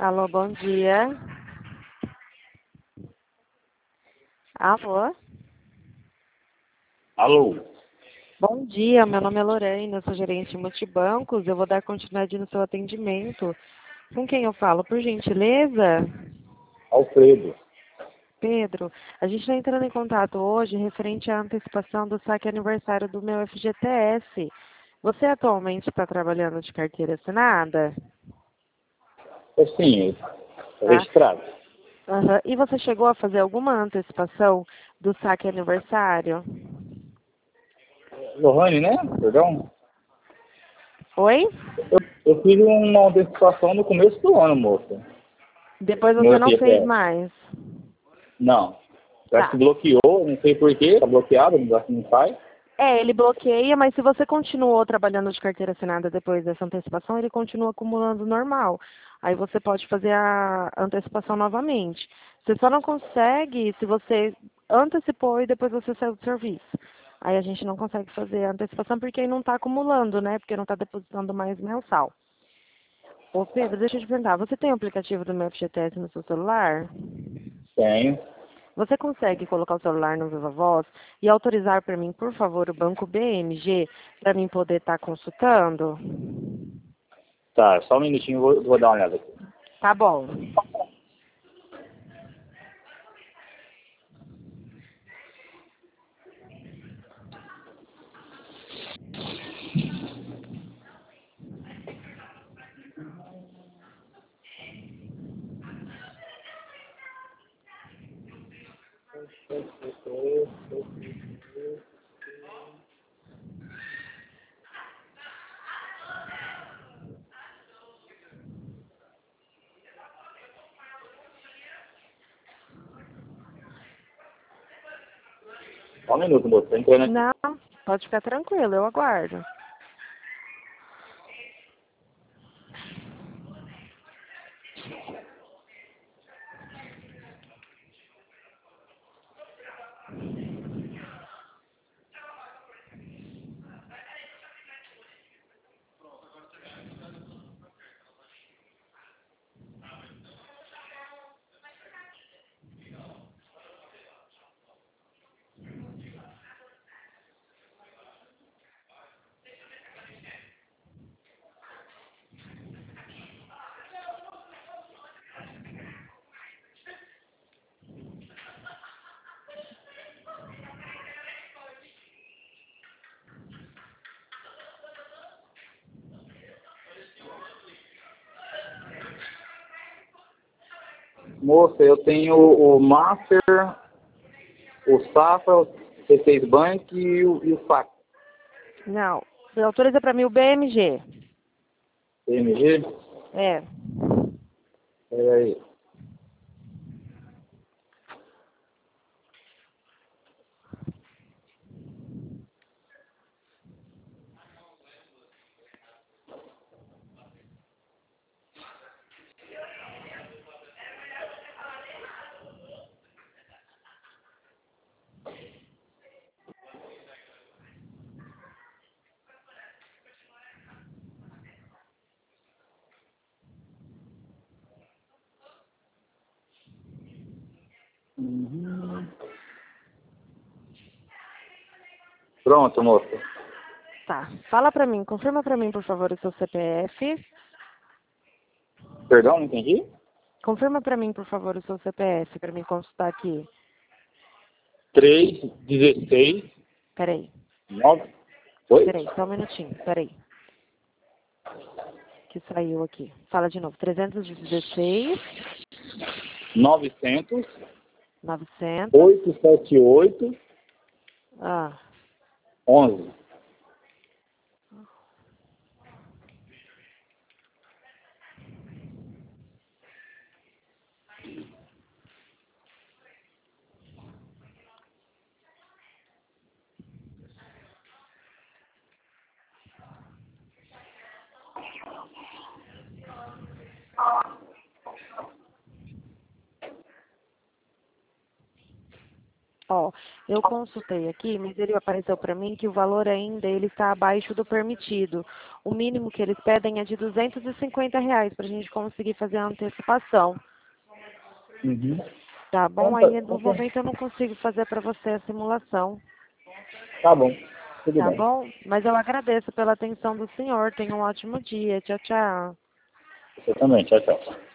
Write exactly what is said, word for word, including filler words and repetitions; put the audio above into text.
Alô, bom dia. Alô? Alô? Bom dia, meu nome é Lorena, eu sou gerente de multibancos. Eu vou dar continuidade no seu atendimento. Com quem eu falo, por gentileza? Alfredo. Pedro, a gente está entrando em contato hoje referente à antecipação do saque aniversário do meu F G T S. Você atualmente está trabalhando de carteira assinada? Sim, Tá? registrado. Aham. E você chegou a fazer alguma antecipação do saque aniversário? Lohane, né? Perdão? Oi? Eu, eu fiz uma antecipação no começo do ano, moça. Depois No você não fez F G T S. mais? Não. Parece que Tá. bloqueou, não sei porquê, tá bloqueado, não sai. É, ele bloqueia, mas se você continuou trabalhando de carteira assinada depois dessa antecipação, ele continua acumulando normal. Aí você pode fazer a antecipação novamente. Você só não consegue se você antecipou e depois você saiu do serviço. Aí a gente não consegue fazer a antecipação porque aí não está acumulando, né? Porque não está depositando mais mensal. Ô Pedro, deixa eu te perguntar, você tem o aplicativo do meu F G T S no seu celular? Tenho. Você consegue colocar o celular no Viva Voz e autorizar para mim, por favor, o banco B M G para mim poder estar consultando? Tá, só um minutinho, vou, vou dar uma olhada aqui. Tá bom. Só um minuto, moça, tô entrando aqui. Não, pode ficar tranquilo, eu aguardo. Moça, eu tenho o Master, o Safra, o C seis Bank e o, e o F A C. Não, você autoriza para mim o B M G. P M G? É. Peraí. Uhum. Pronto, moça. Tá. Fala para mim, confirma para mim, por favor, o seu C P F. Perdão, não entendi? Confirma para mim, por favor, o seu C P F para mim consultar aqui. três, dezesseis, Peraí, nove. Oi? peraí, só um minutinho, peraí. Que saiu aqui. Fala de novo. trezentos e dezesseis, novecentos, novecentos. oitocentos e setenta e oito, Ah, onze. Ó, eu consultei aqui, mas ele apareceu para mim que o valor ainda ele está abaixo do permitido. O mínimo que eles pedem é de duzentos e cinquenta reais para a gente conseguir fazer a antecipação. Uhum. Tá bom? Então, Aí tá, no ok. momento eu não consigo fazer para você a simulação. Tá bom. Tudo Tá bem. bom? Mas eu agradeço pela atenção do senhor. Tenha um ótimo dia. Tchau, tchau. Você também. Tchau, tchau.